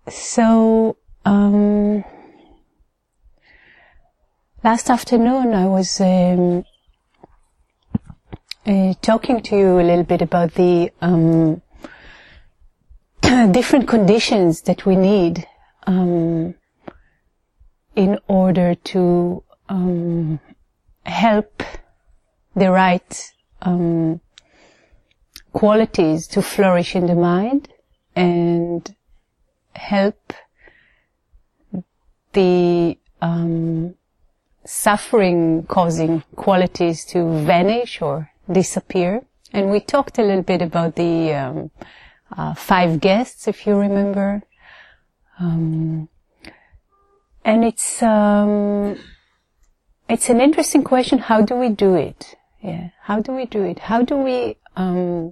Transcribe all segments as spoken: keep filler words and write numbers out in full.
So, um, last afternoon I was um, uh, talking to you a little bit about the um, different conditions that we need um, in order to um, help the right um, qualities to flourish in the mind and help the um, suffering-causing qualities to vanish or disappear. And we talked a little bit about the um, uh, five guests, if you remember. Um, and it's um, it's an interesting question. How do we do it? Yeah, how do we do it? How do we um,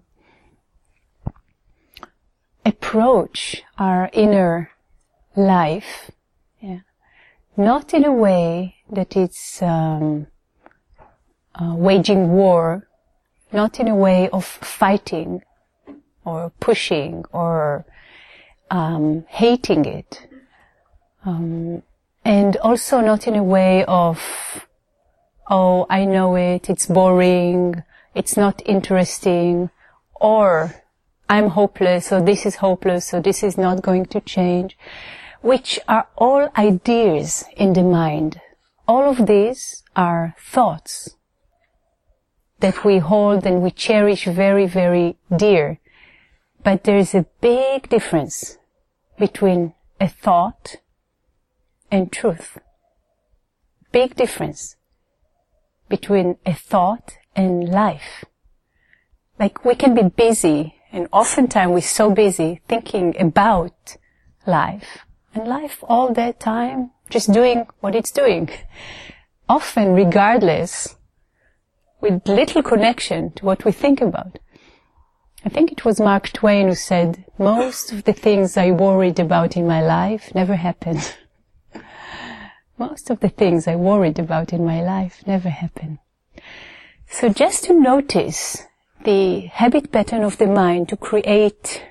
approach our inner life? Yeah, not in a way that it's um, uh, waging war, not in a way of fighting or pushing or um, hating it, um, and also not in a way of, oh, I know it, it's boring, it's not interesting, or I'm hopeless, or this is hopeless, so this is not going to change, which are all ideas in the mind. All of these are thoughts that we hold and we cherish very, very dear. But there is a big difference between a thought and truth. Big difference between a thought and life. Like, we can be busy, and oftentimes we're so busy thinking about life, and life all that time just doing what it's doing, often regardless, with little connection to what we think about. I think it was Mark Twain who said, most of the things I worried about in my life never happened. Most of the things I worried about in my life never happened. So just to notice the habit pattern of the mind to create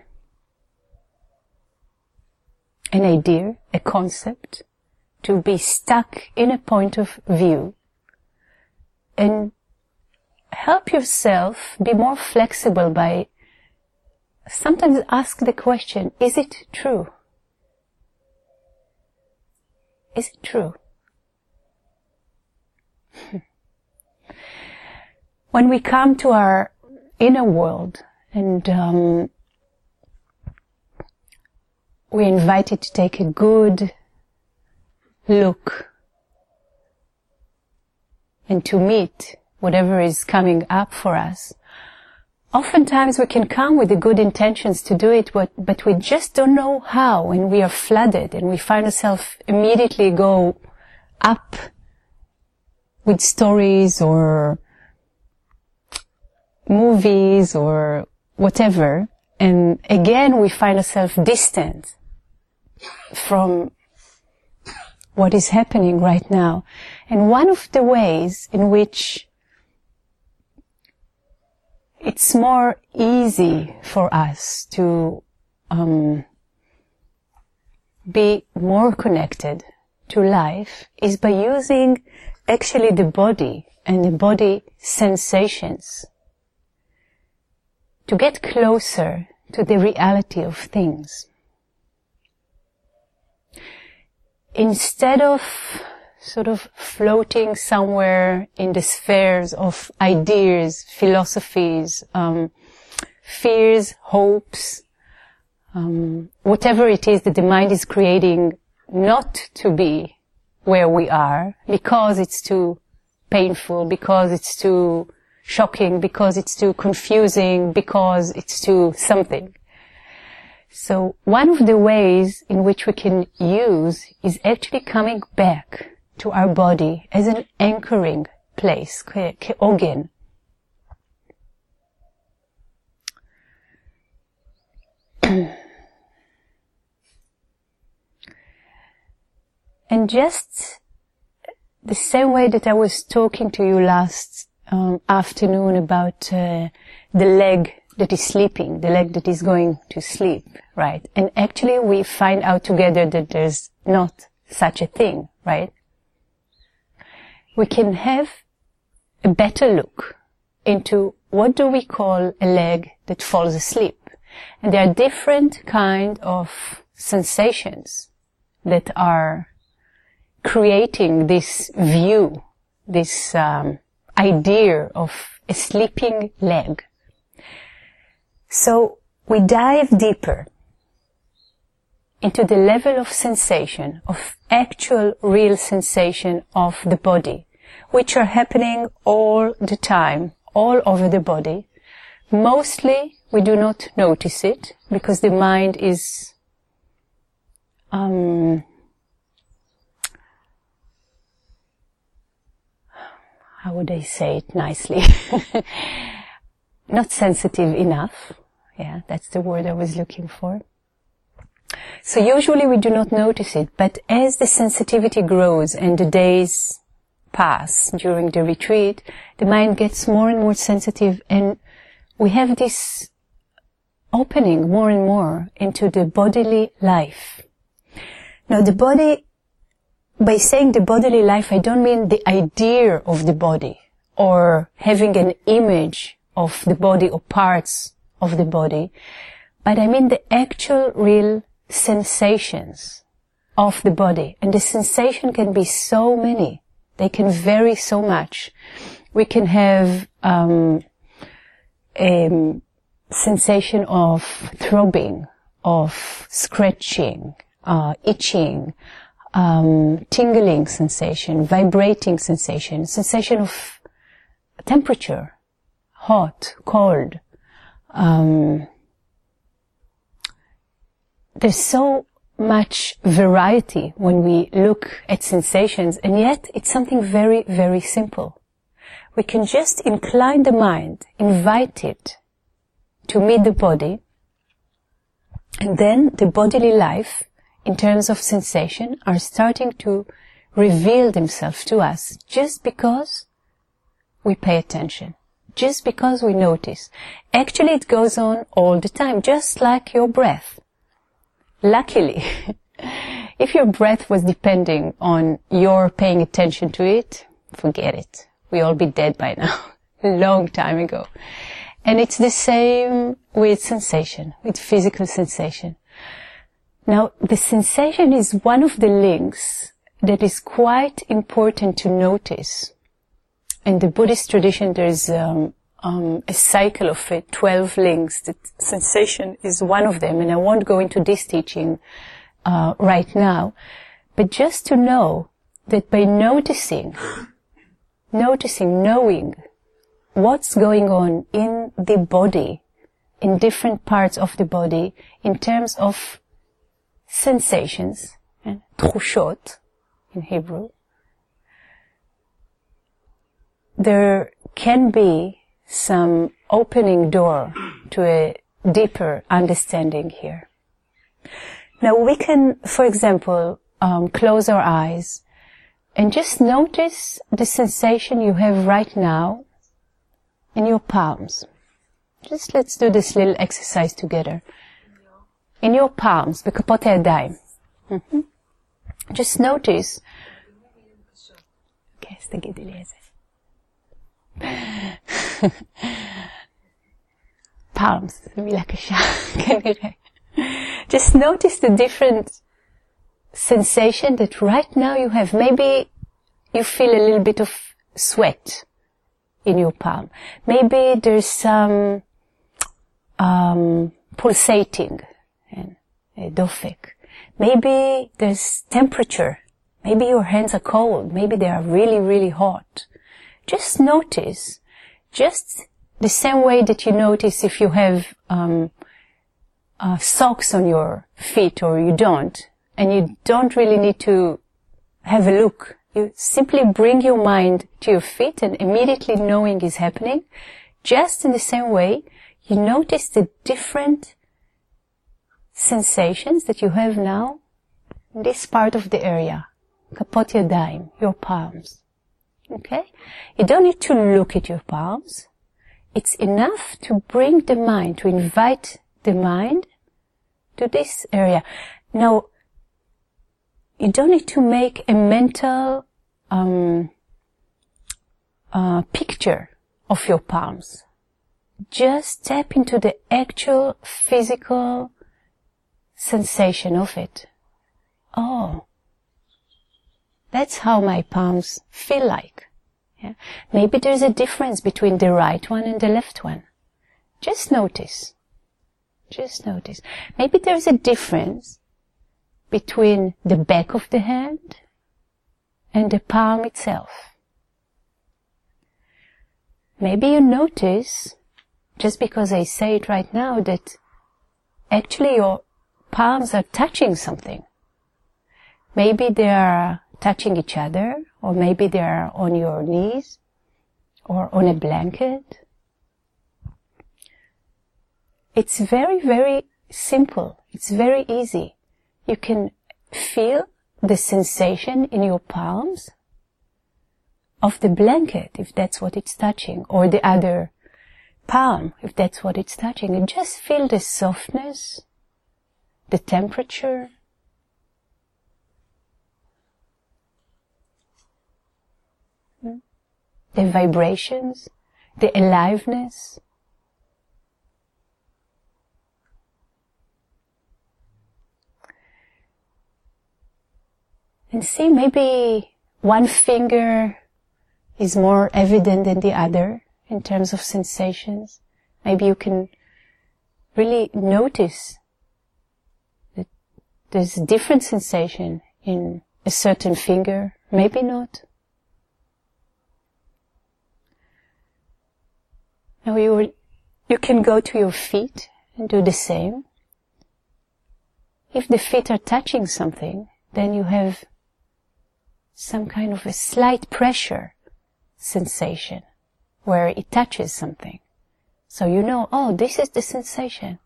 an idea, a concept, to be stuck in a point of view, and help yourself be more flexible by sometimes ask the question, is it true? Is it true? When we come to our inner world and um, we're invited to take a good look and to meet whatever is coming up for us, oftentimes we can come with the good intentions to do it, but, but we just don't know how, and we are flooded, and we find ourselves immediately go up with stories or movies or whatever, and again we find ourselves distant from what is happening right now. And one of the ways in which it's more easy for us to um, be more connected to life is by using actually the body and the body sensations to get closer to the reality of things. Instead of sort of floating somewhere in the spheres of ideas, philosophies, um, fears, hopes, um, whatever it is that the mind is creating not to be where we are, because it's too painful, because it's too shocking, because it's too confusing, because it's too something. So one of the ways in which we can use is actually coming back to our body as an anchoring place, ke'ogen. And just the same way that I was talking to you last um, afternoon about uh, the leg that is sleeping, the leg that is going to sleep, right? And actually we find out together that there's not such a thing, right? We can have a better look into what do we call a leg that falls asleep. And there are different kind of sensations that are creating this view, this um, idea of a sleeping leg. So we dive deeper into the level of sensation, of actual real sensation of the body, which are happening all the time, all over the body. Mostly we do not notice it because the mind is um, how would I say it nicely? Not sensitive enough. Yeah, that's the word I was looking for. So usually we do not notice it, but as the sensitivity grows and the days pass during the retreat, the mind gets more and more sensitive, and we have this opening more and more into the bodily life. Now the body, by saying the bodily life, I don't mean the idea of the body or having an image of the body or parts of the body, but I mean the actual real sensations of the body. And the sensation can be so many. They can vary so much. We can have um, a sensation of throbbing, of scratching, uh, itching, um, tingling sensation, vibrating sensation, sensation of temperature, hot, cold. Um, there's so much variety when we look at sensations, and yet it's something very, very simple. We can just incline the mind, invite it to meet the body, and then the bodily life, in terms of sensation, are starting to reveal themselves to us just because we pay attention, just because we notice. Actually, it goes on all the time, just like your breath. Luckily, if your breath was depending on your paying attention to it, forget it. We all be dead by now, a long time ago. And it's the same with sensation, with physical sensation. Now, the sensation is one of the links that is quite important to notice. In the Buddhist tradition, there's um, um, a cycle of uh, twelve links. That sensation is one of them, and I won't go into this teaching uh, right now. But just to know that by noticing, noticing, knowing what's going on in the body, in different parts of the body, in terms of sensations, and tchushot in Hebrew, there can be some opening door to a deeper understanding here. Now we can, for example, um, close our eyes and just notice the sensation you have right now in your palms. Just let's do this little exercise together. In your palms, בכפות הידיים. Mm-hmm. Just notice. Okay, אז תגידי לי איזה. Palms, זו מילה קשה, כנראה. Just notice the different sensation that right now you have. Maybe you feel a little bit of sweat in your palm. Maybe there's some um, pulsating, and a dofek. Maybe there's temperature. Maybe your hands are cold. Maybe they are really, really hot. Just notice, just the same way that you notice if you have um, uh, socks on your feet or you don't, and you don't really need to have a look. You simply bring your mind to your feet and immediately knowing is happening. Just in the same way, you notice the different sensations that you have now in this part of the area. כפות ידיים, your palms. Okay? You don't need to look at your palms. it's enough to bring the mind, to invite the mind to this area. Now, you don't need to make a mental um, uh, picture of your palms. Just tap into the actual physical sensation of it. Oh, that's how my palms feel like. Yeah? Maybe there's a difference between the right one and the left one. Just notice. Just notice. Maybe there's a difference between the back of the hand and the palm itself. Maybe you notice, just because I say it right now, that actually your palms are touching something. Maybe they are touching each other, or maybe they are on your knees, or on a blanket. It's very, very simple. It's very easy. You can feel the sensation in your palms of the blanket, if that's what it's touching, or the other palm, if that's what it's touching. And just feel the softness, the temperature. The vibrations, the aliveness. And see, maybe one finger is more evident than the other in terms of sensations. Maybe you can really notice that there's a different sensation in a certain finger, maybe not. Now you, you can go to your feet and do the same. If the feet are touching something, then you have some kind of a slight pressure sensation where it touches something. So you know, oh, this is the sensation.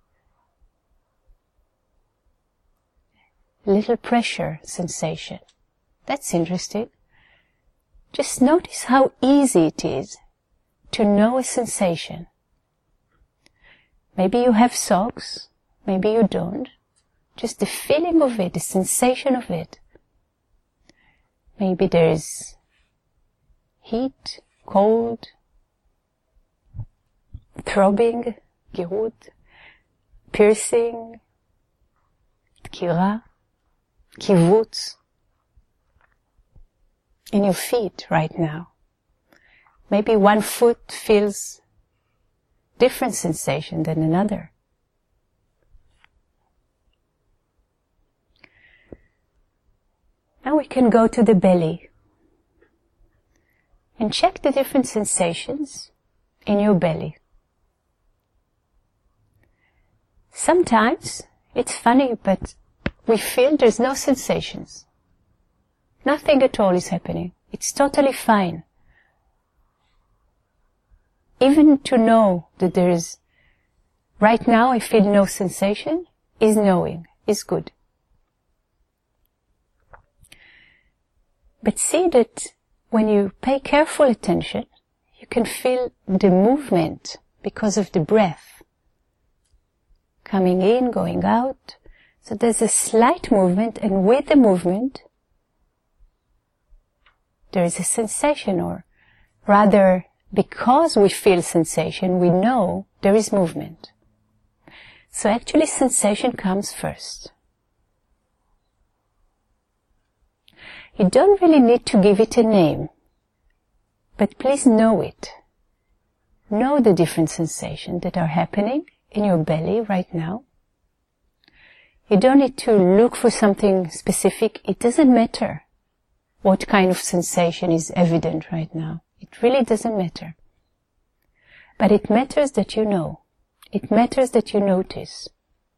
Little pressure sensation. That's interesting. Just notice how easy it is to know a sensation. Maybe you have socks, maybe you don't. Just the feeling of it, the sensation of it. Maybe there is heat, cold, throbbing, גירות, piercing, דקירה, קיבוץ in your feet right now. Maybe one foot feels different sensation than another. Now we can go to the belly and check the different sensations in your belly. Sometimes it's funny, but we feel there's no sensations. Nothing at all is happening. It's totally fine. Even to know that there is, right now I feel no sensation, is knowing, is good. But see that when you pay careful attention, you can feel the movement because of the breath. Coming in, going out. So there's a slight movement, and with the movement, there is a sensation, or rather, because we feel sensation, we know there is movement. So actually sensation comes first. You don't really need to give it a name, but please know it. Know the different sensations that are happening in your belly right now. You don't need to look for something specific. It doesn't matter what kind of sensation is evident right now. It really doesn't matter. But it matters that you know. It matters that you notice.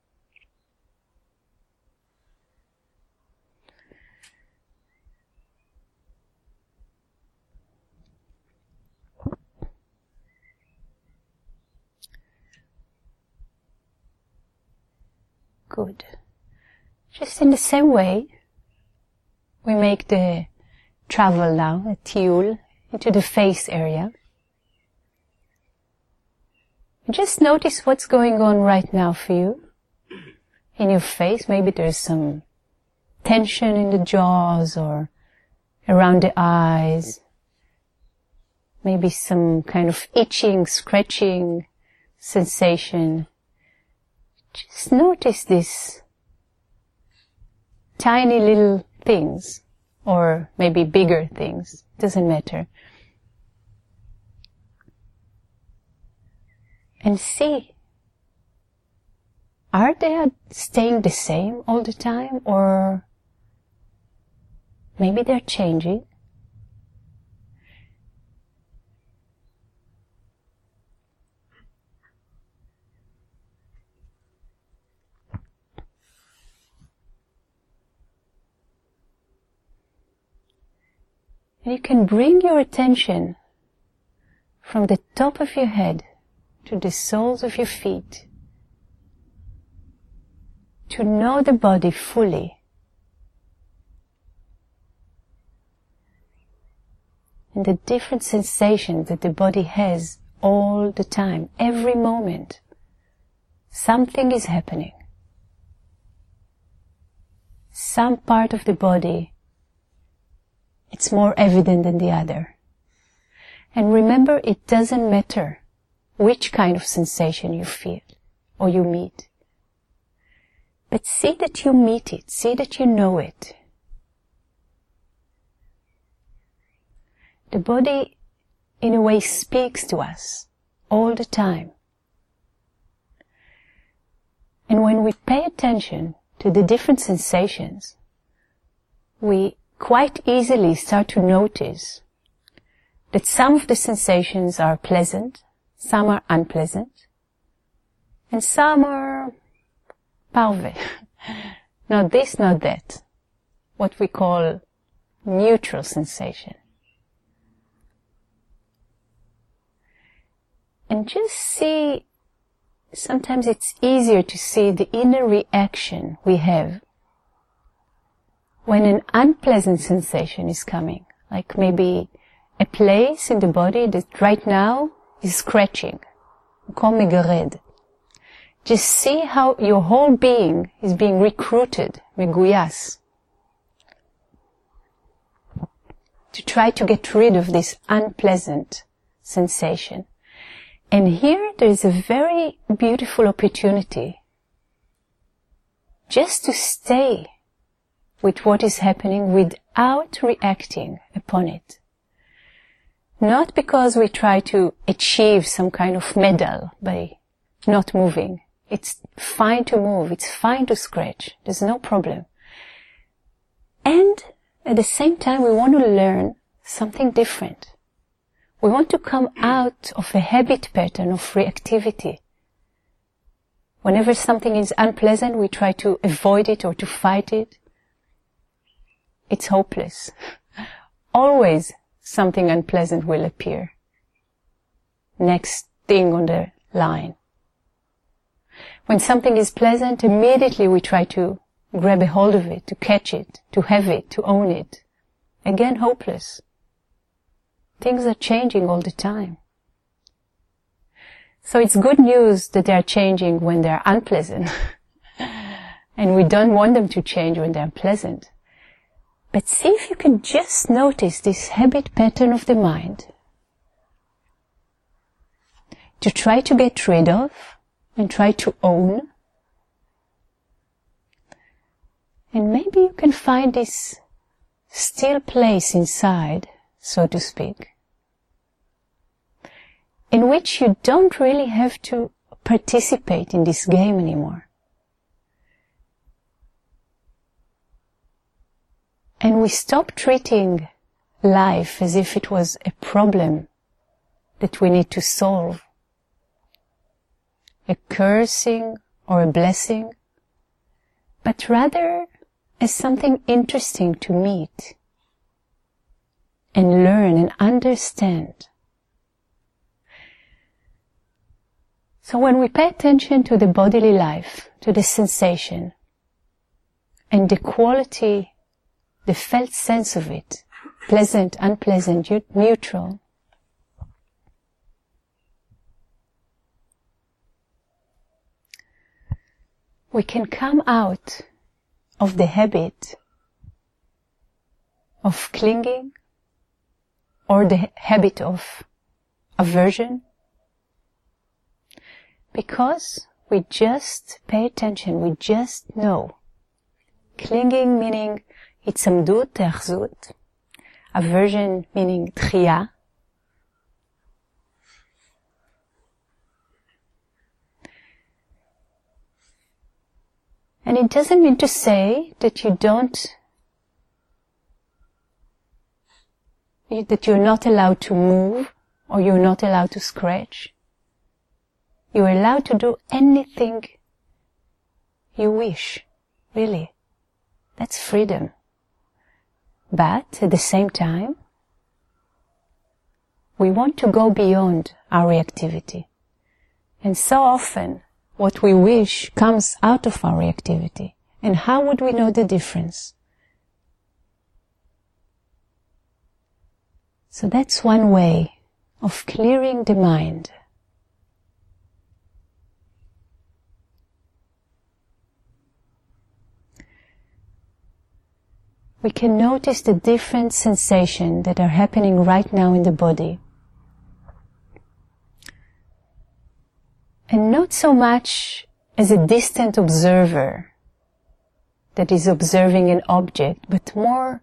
Good. Just in the same way, we make the travel now, a tiul, into the face area. Just notice what's going on right now for you. In your face, maybe there's some tension in the jaws or around the eyes. Maybe some kind of itching, scratching sensation. Just notice these tiny little things, or maybe bigger things. Doesn't matter. And see, are they staying the same all the time, or maybe they're changing? And you can bring your attention from the top of your head to the soles of your feet, to know the body fully. And the different sensations that the body has all the time, every moment. Something is happening. Some part of the body, it's more evident than the other. And remember, it doesn't matter which kind of sensation you feel or you meet. But see that you meet it, see that you know it. The body, in a way, speaks to us all the time. And when we pay attention to the different sensations, we quite easily start to notice that some of the sensations are pleasant, some are unpleasant, and some are parve. Not this, not that. What we call neutral sensation. And just see, sometimes it's easier to see the inner reaction we have when an unpleasant sensation is coming, like maybe a place in the body that right now is scratching, comme megared. Just see how your whole being is being recruited, meguyas, to try to get rid of this unpleasant sensation. And here there is a very beautiful opportunity just to stay with what is happening without reacting upon it. Not because we try to achieve some kind of medal by not moving. It's fine to move, it's fine to scratch, there's no problem. And at the same time we want to learn something different. We want to come out of a habit pattern of reactivity. Whenever something is unpleasant, we try to avoid it or to fight it. It's hopeless. Always something unpleasant will appear. Next thing on the line. When something is pleasant, immediately we try to grab a hold of it, to catch it, to have it, to own it. Again, hopeless. Things are changing all the time. So it's good news that they are changing when they are unpleasant. And we don't want them to change when they are pleasant. But see if you can just notice this habit pattern of the mind to try to get rid of and try to own. And maybe you can find this still place inside, so to speak, in which you don't really have to participate in this game anymore. And we stop treating life as if it was a problem that we need to solve, a cursing or a blessing, but rather as something interesting to meet and learn and understand. So when we pay attention to the bodily life, to the sensation, and the quality, the felt sense of it, pleasant, unpleasant, neutral, we can come out of the habit of clinging or the habit of aversion because we just pay attention, we just know. Clinging meaning hitzamdut, teachzut. Aversion meaning dchiya. And it doesn't mean to say that you don't, that you're not allowed to move or you're not allowed to scratch. You're allowed to do anything you wish, really. That's freedom. But at the same time, we want to go beyond our reactivity. And so often, what we wish comes out of our reactivity. And how would we know the difference? So that's one way of clearing the mind. We can notice the different sensations that are happening right now in the body. And not so much as a distant observer that is observing an object, but more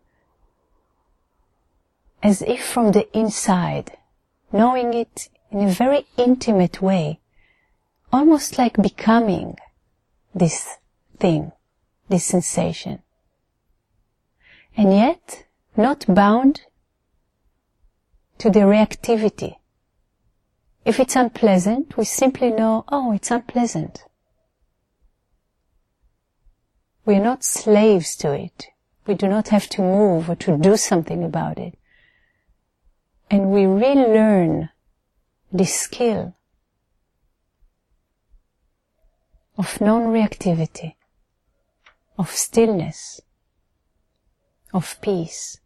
as if from the inside, knowing it in a very intimate way, almost like becoming this thing, this sensation. And yet, not bound to the reactivity. If it's unpleasant, we simply know, oh, it's unpleasant. We're not slaves to it. We do not have to move or to do something about it. And we relearn this skill of non-reactivity, of stillness, of peace.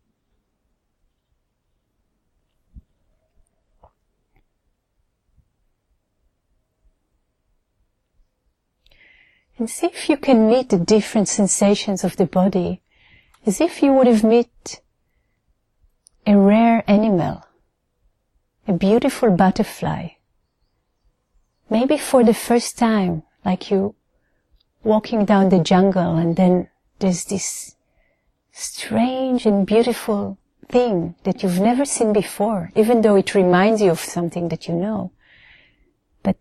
And see if you can meet the different sensations of the body as if you would have met a rare animal, a beautiful butterfly. Maybe for the first time, like you walking down the jungle and then there's this strange and beautiful thing that you've never seen before, even though it reminds you of something that you know. But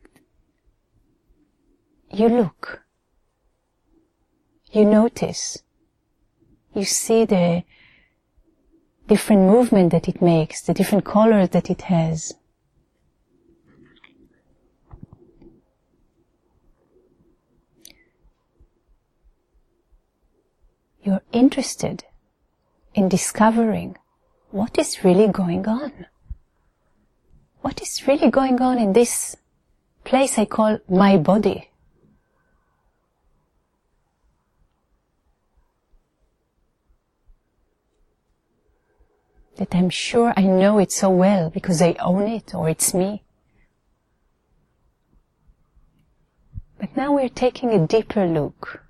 you look, you notice, you see the different movement that it makes, the different colors that it has. You're interested in discovering what is really going on. What is really going on in this place I call my body? That I'm sure I know it so well because I own it or it's me. But now we're taking a deeper look.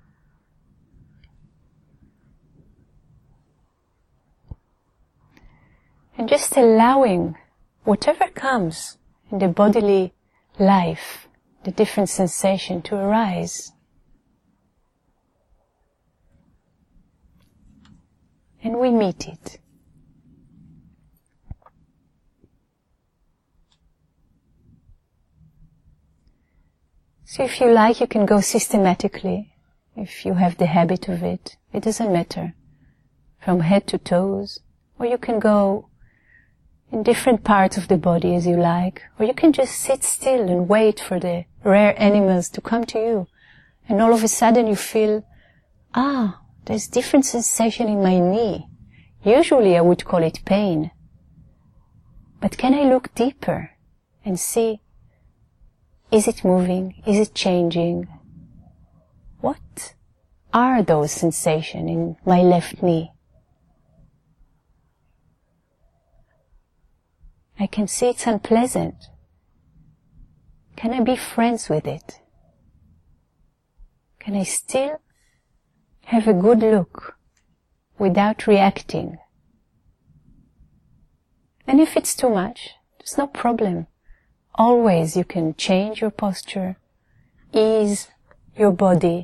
And just allowing whatever comes in the bodily life, the different sensation to arise. And we meet it. So if you like, you can go systematically, if you have the habit of it. It doesn't matter, from head to toes, or you can go in different parts of the body as you like, or you can just sit still and wait for the rare animals to come to you. And all of a sudden you feel, ah, there's different sensation in my knee. Usually I would call it pain. But can I look deeper and see, is it moving? Is it changing? What are those sensations in my left knee? I can see it's unpleasant. Can I be friends with it? can I still have a good look without reacting? And if it's too much, there's no problem. Always you can change your posture, ease your body,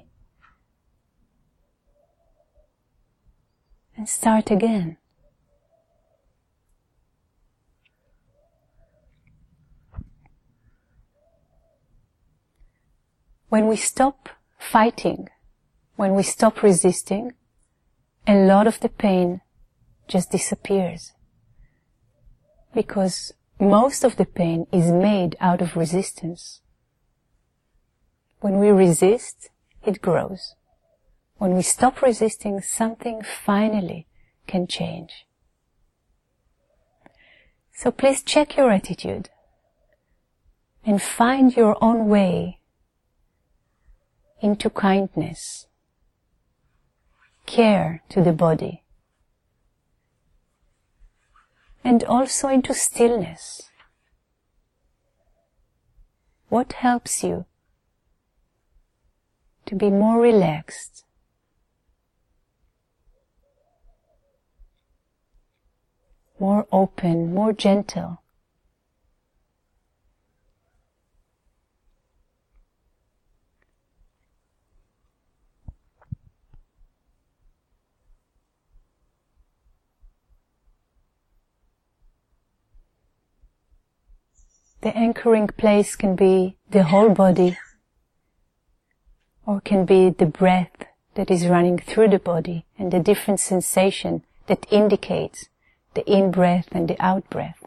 and start again. When we stop fighting, when we stop resisting, a lot of the pain just disappears. Because most of the pain is made out of resistance. When we resist, it grows. When we stop resisting, something finally can change. So please check your attitude and find your own way into kindness, care to the body, and also into stillness. What helps you to be more relaxed, more open, more gentle? The anchoring place can be the whole body, or can be the breath that is running through the body and the different sensation that indicates the in-breath and the out-breath.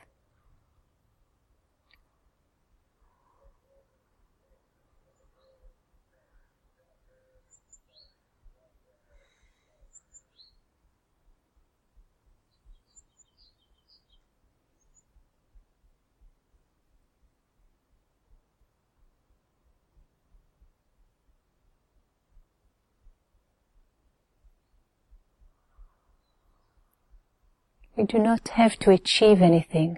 We do not have to achieve anything.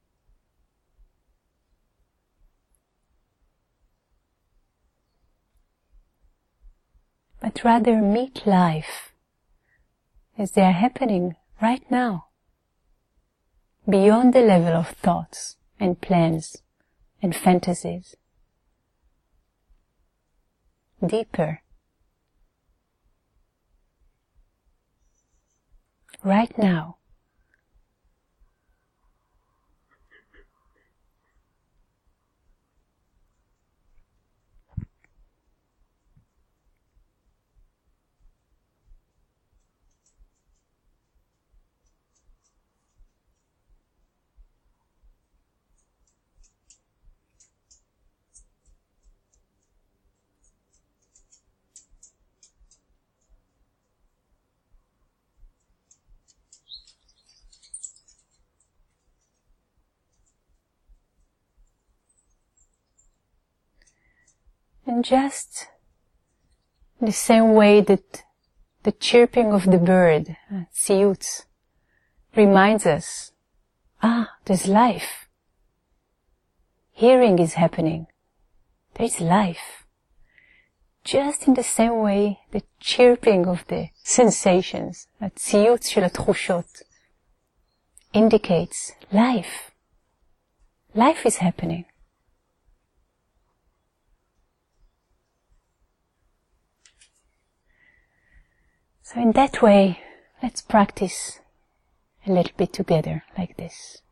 But rather meet life as they are happening right now, beyond the level of thoughts and plans and fantasies. Deeper. Right now. And just the same way that the chirping of the bird, uh, tziyutz, reminds us, ah, there's life. Hearing is happening. There's life. Just in the same way, the chirping of the sensations, הציוץ של התחושות, indicates life. Life is happening. So in that way, let's practice a little bit together like this.